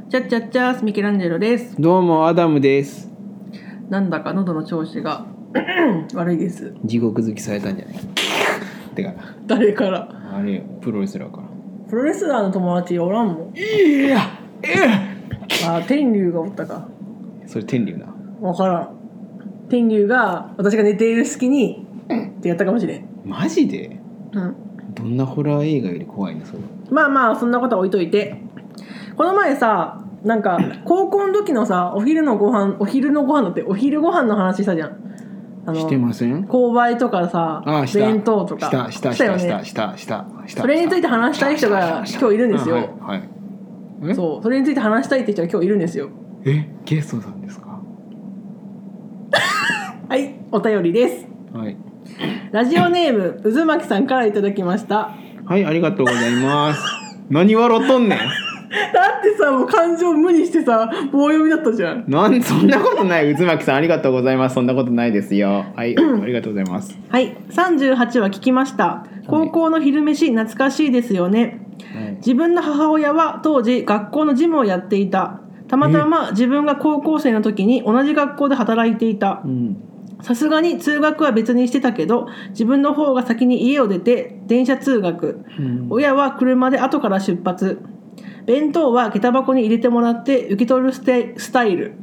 チャッチャッチャースミケランジェロです。 どうもアダムです。 なんだか喉の調子が悪いです。 地獄好きされたんじゃないてか誰から？ あれよ、プロレスラーから。 プロレスラーの友達おらんもん。 いやあ、天竜がおったか。 それ天竜な。 わからん。天竜が私が寝ている隙にってやったかもしれん。 マジで？ うん。 どんなホラー映画より怖いのそれ。 まあまあそんなことは置いといて、この前さ、なんか高校の時のさ、お昼ご飯の話したじゃん。 してません？ 購買とかさ、弁当とかしたよね。 それについて話したい人が今日いるんですよ。 はい。 そう、それについて話したいって人が今日いるんですよ。 ゲストさんですか？ はい、お便りです。 はい。 ラジオネーム渦巻さんからいただきました。 はい、ありがとうございます。何笑っとんねん。 だってさ、もう感情無にしてさ、棒読みだったじゃん。 そんなことない。渦巻さんありがとうございます。そんなことないですよ。はい、ありがとうございます。 はい、38話聞きました。高校の昼飯懐かしいですよね。はい、自分の母親は当時学校の事務をやっていた。たまたま自分が高校生の時に同じ学校で働いていた。さすがに通学は別にしてたけど、自分の方が先に家を出て電車通学、親は車で後から出発。弁当は下駄箱に入れてもらって受け取るスタイル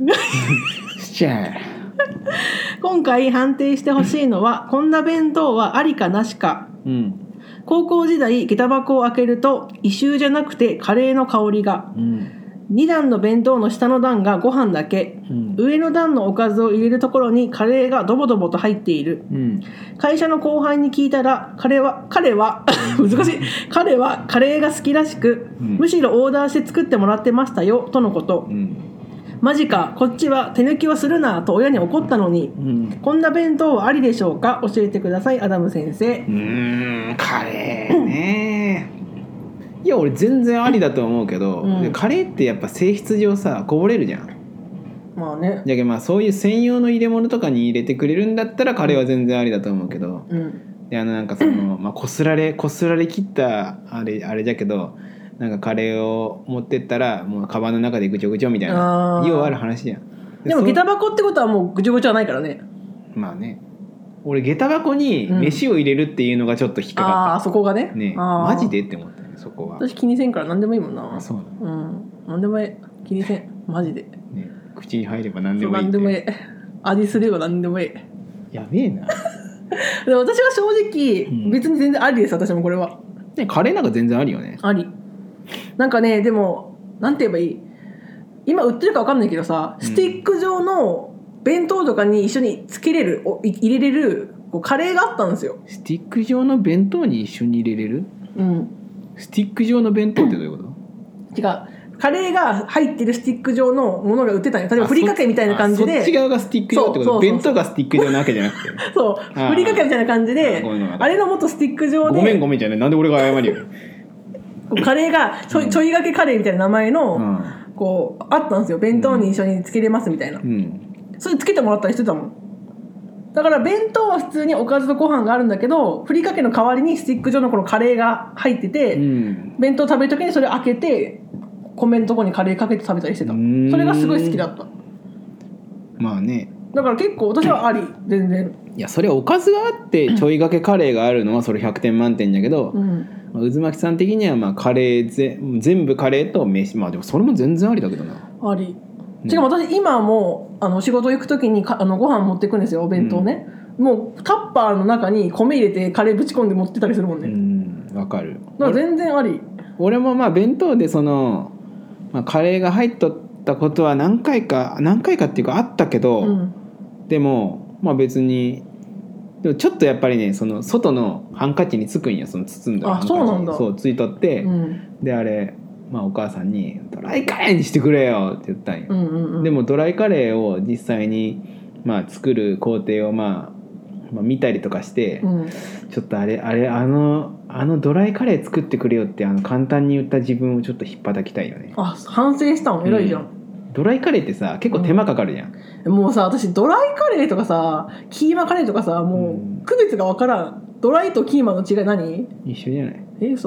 今回判定してほしいのはこんな弁当はありかなしか、高校時代下駄箱を開けると異臭じゃなくてカレーの香りが、2段の弁当の下の段がご飯だけ、上の段のおかずを入れるところにカレーがドボドボと入っている、会社の後輩に聞いたら彼は難しい、彼はカレーが好きらしく、むしろオーダーして作ってもらってましたよとのこと、マジか、こっちは手抜きはするなと親に怒ったのに、こんな弁当はありでしょうか？教えてください、アダム先生。 カレーねいや俺全然ありだと思うけど、カレーってやっぱ性質上さこぼれるじゃん。 まあね。 だけどまあそういう専用の入れ物とかに入れてくれるんだったらカレーは全然ありだと思うけど、でなんかその、まあ、こすられ切ったあれだけど、なんかカレーを持ってったらもうカバンの中でぐちょぐちょみたいなようある話じゃん。 でも下駄箱ってことはもうぐちょぐちょはないからね。 まあね。俺下駄箱に飯を入れるっていうのがちょっと引っかかった。 あそこがね。 マジでって思ったね、そこは。 私気にせんから何でもいいもんな。 そうなの。 何でもいい、気にせん、マジで。 ね、口に入れば何でもいい。 何でもいい。味すれば何でもいい。 やべえな。 で私は正直、別に全然ありです。私もこれは。 ね、カレーなんか全然ありよね。 あり。なんかね、でもなんて言えばいい。今売ってるか分かんないけどさ、スティック状の弁当とかに一緒につけれる、入れれるこうカレーがあったんですよ。 スティック状の弁当に一緒に入れれる？スティック状の弁当ってどういうこと？ 違う、カレーが入ってるスティック状のものが売ってたんよ。例えばふりかけみたいな感じで、 そっち側がスティック状ってこと？弁当がスティック状なわけじゃなくてそうふりかけみたいな感じで、あれのもっとスティック状で、 ごめんじゃない、なんで俺が謝るよカレーがちょいがけカレーみたいな名前の、こうあったんですよ。弁当に一緒につけれますみたいな、それつけてもらったりしてたもん。だから弁当は普通におかずとご飯があるんだけど、ふりかけの代わりにスティック状のこのカレーが入ってて、弁当食べるときにそれ開けて米のとこにカレーかけて食べたりしてた。それがすごい好きだった。まあね、 だから結構私はあり、全然。 いやそれおかずがあってちょいがけカレーがあるのはそれ100点満点だけど、渦巻さん的にはまあカレー全部カレーと飯、まあでもそれも全然ありだけどな。 あり。しかも私今も仕事行く時にご飯持ってくんですよ、お弁当ね。もうタッパーの中に米入れてカレーぶち込んで持ってたりするもんね。 わかる。 だから全然あり。 俺もまあ弁当でその、まあ、カレーが入っとったことは何回かっていうかあったけど、でもまあ別にでもちょっとやっぱりね、その外のハンカチにつくんよ、その包んだハンカチに。 そうなんだ。 そうついとって、であれ、まあ、お母さんにドライカレーにしてくれよって言ったんよ。でもドライカレーを実際にまあ作る工程をまあ見たりとかして、ちょっとあのドライカレー作ってくれよって簡単に言った自分をちょっと引っ叩きたいよね。 反省したの偉いじゃん。 ドライカレーってさ結構手間かかるじゃん。 もうさ、私ドライカレーとかさキーマカレーとかさ、もう区別が分からん。ドライとキーマの違い何？ 一緒じゃない？ 嘘。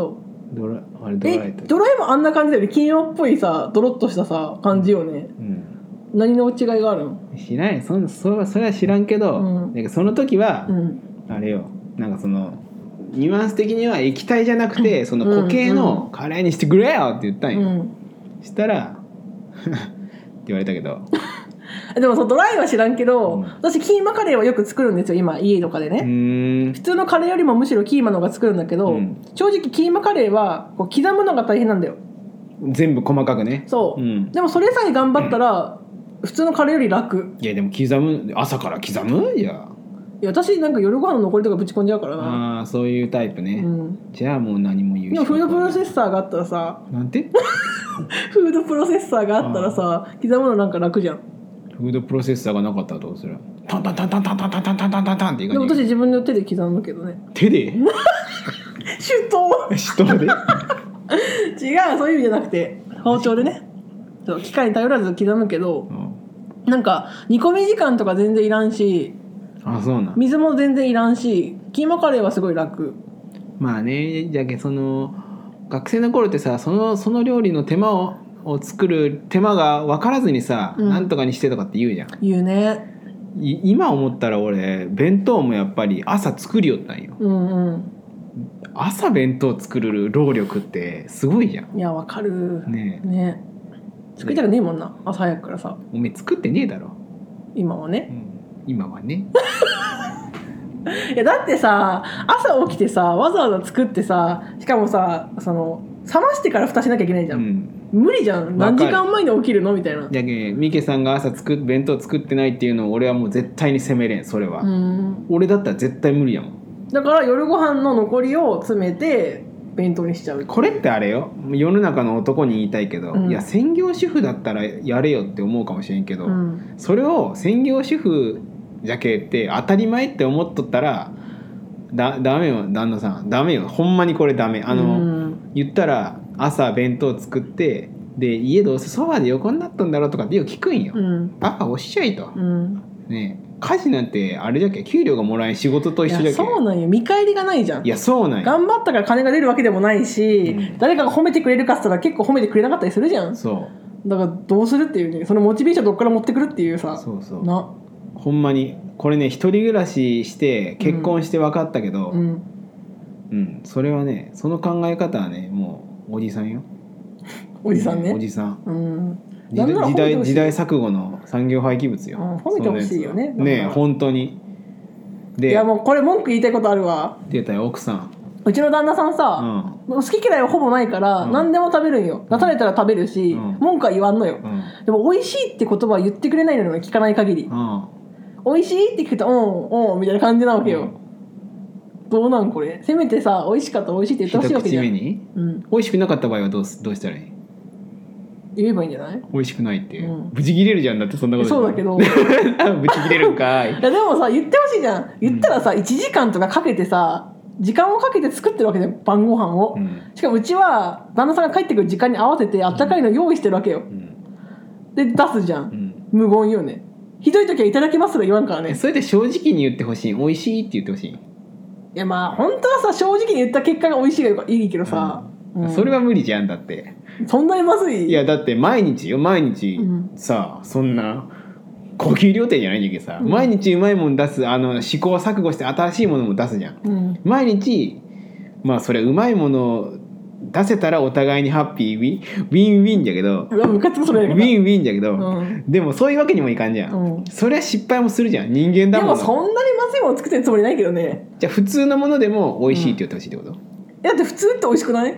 ドライドライもあんな感じだよね。金曜っぽいさドロッとしたさ感じよね、何の違いがあるの？ 知らん、それは知らんけど、なんかその時は、あれよ、なんかそのニュアンス的には液体じゃなくて、その固形のカレーにしてくれよって言ったんよ、したらって言われたけどでもそのドライは知らんけど、私キーマカレーはよく作るんですよ今家とかでね。普通のカレーよりもむしろキーマの方が作るんだけど、正直キーマカレーはこう刻むのが大変なんだよ。 全部細かくね。 そう、でもそれさえ頑張ったら、普通のカレーより楽。 いやでも朝から刻む？いや私なんか夜ご飯の残りとかぶち込んじゃうからな。 ああそういうタイプね、じゃあもう何も言うし。 でもフードプロセッサーがあったらさ、 なんてフードプロセッサーがあったらさ、刻むのなんか楽じゃん。 フードプロセッサーがなかったらどうする？タンタンタンタンタンタンタンタンタンタンタンタンっていう感じ。でも私自分の手で刻むけどね。 手で？ 手刀で違う、そういう意味じゃなくて包丁でね。そう機械に頼らず刻むけど、なんか煮込み時間とか全然いらんし、 そうなん。 水も全然いらんし、キーマカレーはすごい楽。 まあね、じゃけその学生の頃ってさ、その料理の手間を作る手間が分からずにさ、なんとかにしてとかって言うじゃん。 言うね。 今思ったら俺弁当もやっぱり朝作りよったんよ。朝弁当作る労力ってすごいじゃん。 いや分かるね。 作りたくねえもんな、朝早くからさ。 おめえ作ってねえだろ今はね、 今はねいやだってさ、朝起きてさわざわざ作ってさ、しかもさその冷ましてから蓋しなきゃいけないじゃん、無理じゃん。何時間前に起きるのみたいな。 じゃけミケさんが朝弁当作ってないっていうのを俺はもう絶対に責めれん。それは俺だったら絶対無理やもん。 だから夜ご飯の残りを詰めて弁当にしちゃう。 これってあれよ、世の中の男に言いたいけど、いや専業主婦だったらやれよって思うかもしれんけど、それを専業主婦じゃけって当たり前って思っとったらダメよ旦那さん、ダメよ、ほんまにこれダメ。言ったら朝弁当作ってで家どうせソファで横になったんだろうとかってよく聞くんよ、パパおっしゃいと、ねえ、家事なんてあれじゃけ給料がもらえん仕事と一緒じゃけ。 そうなんよ、見返りがないじゃん。 いやそうなんよ、 頑張ったから金が出るわけでもないし、誰かが褒めてくれるかっつったら結構褒めてくれなかったりするじゃん。 そうだからどうするっていうね、そのモチベーションどっから持ってくるっていうさ。 そうな、ほんまにこれね、一人暮らしして結婚して分かったけど、それはね、その考え方はね、もうおじさんよ。 おじさんね、 おじさん、時代錯誤の産業廃棄物よ、 褒めてほしいよね。 ねえ本当に。でいやもうこれ文句言いたいことあるわ。 出たよ奥さん。 うちの旦那さんさ、好き嫌いはほぼないから、何でも食べるんよ。出されたら食べるし、文句は言わんのよ、でも美味しいって言葉は言ってくれないのよ、聞かない限り。美味しいって聞くとみたいな感じなわけよ、どうなんこれ。せめてさ、美味しかったら美味しいって言ってほしいわけじゃん。 一口目に、美味しくなかった場合はどうしたらいい？ 言えばいいんじゃない？ 美味しくないって、ブチ切れるじゃん。だってそんなことそうだけどブチ切れるんかい。いやでもさ、言ってほしいじゃん。言ったらさ、1時間とかかけてさ、時間をかけて作ってるわけで、晩ご飯を、しかもうちは旦那さんが帰ってくる時間に合わせてあったかいの用意してるわけよ、で出すじゃん、無言よね。ひどい時はいただきますとか言わんからね。 それで正直に言ってほしい。美味しいって言ってほしい。 いやまあ本当はさ、正直に言った結果が美味しいがいいけどさ、 それは無理じゃん。だってそんなにまずい？ いやだって毎日さ、そんな高級料亭じゃないんだけどさ、毎日うまいもん出す、試行錯誤して新しいものも出すじゃん、毎日。まあそれうまいものを出せたらお互いにハッピーウィンウィンだけど、 ムカつくそれ。 ウィンウィンだけど、でもそういうわけにもいかんじゃん、それは失敗もするじゃん、人間だもん。 でもそんなにまずいもの作ってるつもりないけどね。 じゃあ普通のものでも美味しいって言ってほしいってこと？ だって普通って美味しくない？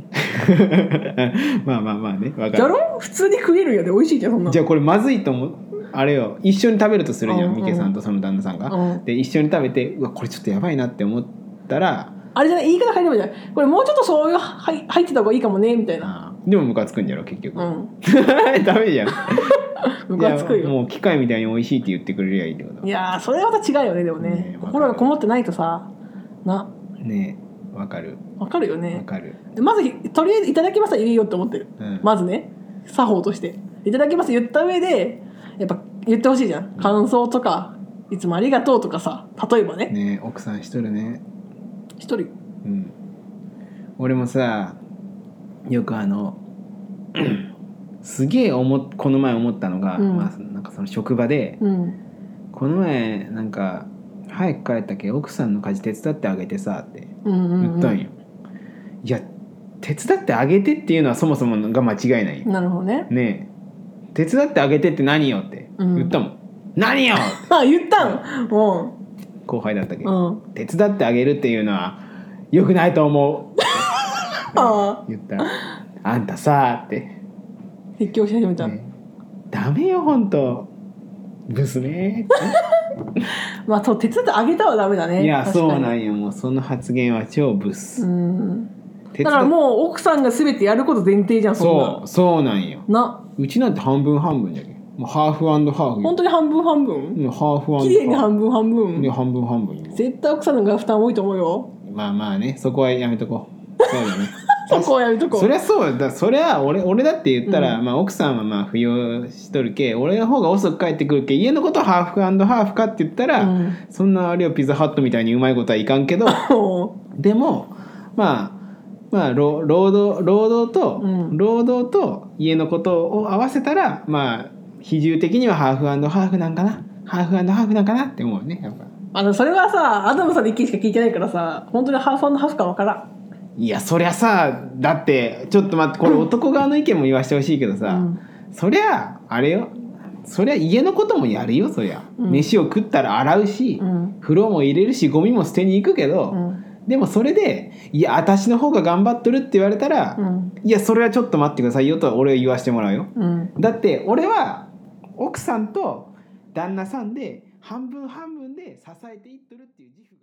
まあね、分かる。 だろ？普通に食えるよね、美味しいじゃんそんな。 じゃあこれまずいと思う、あれよ、一緒に食べるとするじゃん、ミケさんとその旦那さんが、で一緒に食べて、うわこれちょっとやばいなって思ったら、 あれじゃない、言い方変えればいいじゃん。これもうちょっとそういう入ってた方がいいかもねみたいな。 でもムカつくんじゃろ結局、ダメじゃん。ムカつくよ。もう機械みたいに美味しいって言ってくれりゃいいってこと。 いやそれはまた違うよね。でもね、心がこもってないとさな。 ねえ、わかるよね。わかる。 まずとりあえずいただきますは言えよって思ってる、まずね、作法としていただきます言った上でやっぱ言ってほしいじゃん。感想とかいつもありがとうとかさ、例えばね。 ねえ、奥さん一人ね。 一人。 俺もさよくすげえこの前思ったのが、まあ、なんかその職場で、この前なんか早く帰ったけ奥さんの家事手伝ってあげてさって言ったんよ。いや手伝ってあげてっていうのはそもそもが間違いないよ。 なるほどね。 ねえ手伝ってあげてって何よって言ったもん。何よあ言ったの。 後輩だったけど、手伝ってあげるっていうのは良くないと思う言ったらあんたさって説教し始めた、 ダメよほんとブスねまあそう手伝ってあげたはダメだね。 いやそうなんよ。もうその発言は超ブス。 だからもう奥さんが全てやること前提じゃん。 そうなんよ。うちなんて半分半分じゃけん。もうハーフ&ハーフ。 本当に半分半分。 ハーフ& 綺麗に半分半分。 で半分半分。 絶対奥さんのが負担多いと思うよ。 まあまあね、そこはやめとこう。そうだね。 そこはやめとこう。 そりゃそうだ。そりゃ俺だって言ったら、まあ奥さんはまあ扶養しとるけ、俺の方が遅く帰ってくるけ、家のことはハーフ&ハーフかって言ったら、そんなあれをピザハットみたいにうまいことはいかんけど、でもまあ労働と家のことを合わせたら、まあ比重的にはハーフ&ハーフなんかな、ハーフ&ハーフなんかなって思うね。やっぱそれはさアダムさんの意見しか聞いてないからさ、本当にハーフ&ハーフか分からん。 いやそりゃさ、だってちょっと待って、これ男側の意見も言わせてほしいけどさ、そりゃあれよ、そりゃ家のこともやるよ。そりゃ、飯を食ったら洗うし、風呂も入れるし、ゴミも捨てに行くけど、でもそれでいや私の方が頑張っとるって言われたら、いやそれはちょっと待ってくださいよとは俺は言わせてもらうよ。だって俺は奥さんと旦那さんで半分半分で支えていっとるっていう自負が